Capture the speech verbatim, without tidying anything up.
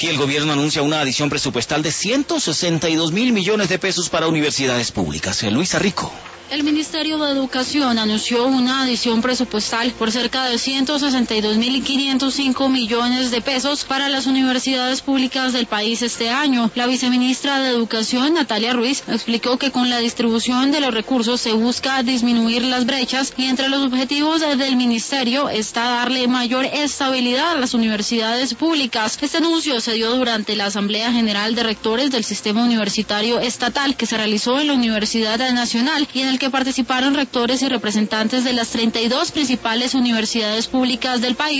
Aquí el gobierno anuncia una adición presupuestal de ciento sesenta y dos mil millones de pesos para universidades públicas. Luisa Rico. El Ministerio de Educación anunció una adición presupuestal por cerca de ciento sesenta y dos mil quinientos cinco millones de pesos para las universidades públicas del país este año. La viceministra de Educación, Natalia Ruiz, explicó que con la distribución de los recursos se busca disminuir las brechas y entre los objetivos del ministerio está darle mayor estabilidad a las universidades públicas. Este anuncio se dio durante la Asamblea General de Rectores del Sistema Universitario Estatal que se realizó en la Universidad Nacional y en el que participaron rectores y representantes de las treinta y dos principales universidades públicas del país.